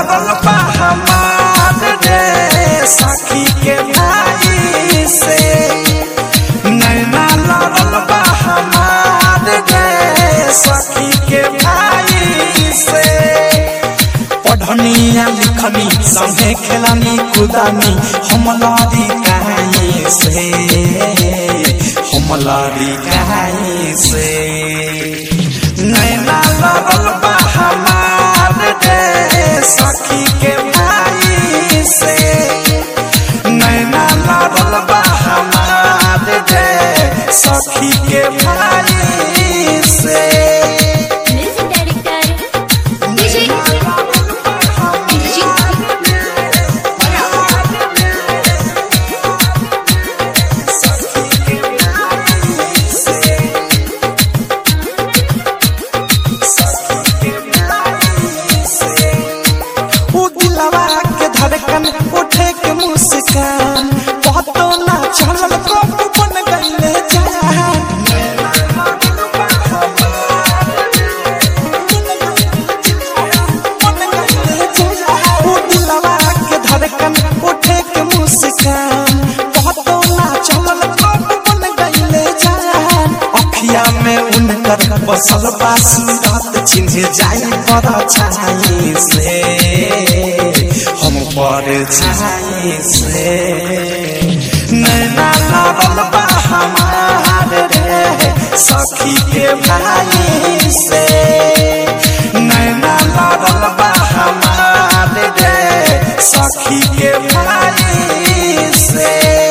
लड़ल बा हमार रे सखी के भाई से नैना लड़ल बा हमार रे सखी के भाई से पढ़निया लिखनी संगे खेलनी कूदनी हम लड़ी कहीं से हम लड़ी कहीं से नैना लड़ल बा हमार रे सखी के भाई से नैना लड़ल बा हमार रे सखी के भाई से उठे के मुस्कान बहुतो ना चलल कब बन गईले जान वो दिलवा के धड़कन उठे के मुस्कान बहुतो ना चलल कब बन गईले जान अखिया में उनकर बसल बा सूरत चिन्ह जाई पर छाई से हम पर छाई से नैना लड़ल बा हमार रे सखी के भाई से नैना लड़ल बा हमार रे सखी के भाई से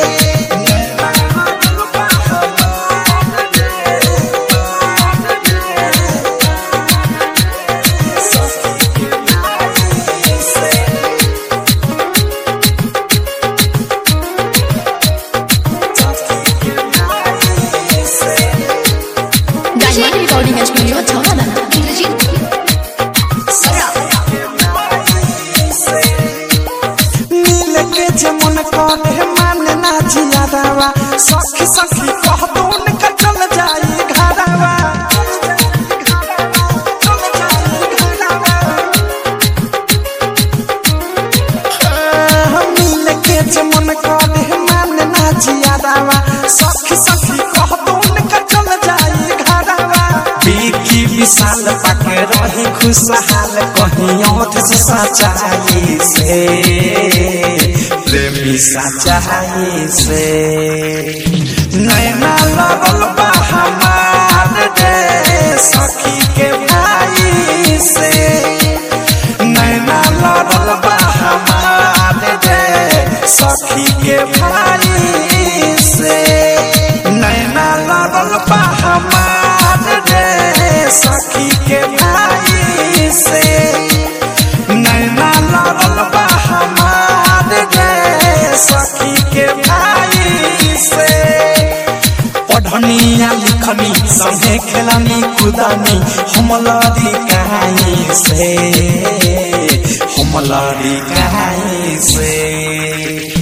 मन करे मान ना जियादावा सखी सखी कह तो उनका चल जाई घरवा मिल के मन करे मान ना जियादावा सखी सखी कह तो उनका चल जाई घरवा बीकी विशाल पाके रही खुशहाल कहीं ओठ से सचाई से प्रेमी सच्चाई से नैना लड़ल बा हमार रे सखी के भाई से नैना लड़ल बा हमार रे सखी के भाई से नैना लड़ल बा हमार रे सखी के भाई से नैना लड़ल बा हमार रे सखी के भाई से पढ़निया लिखनी संगे खेलनी कूदनी हम लड़ी कहीं से हम लड़ी कहीं से।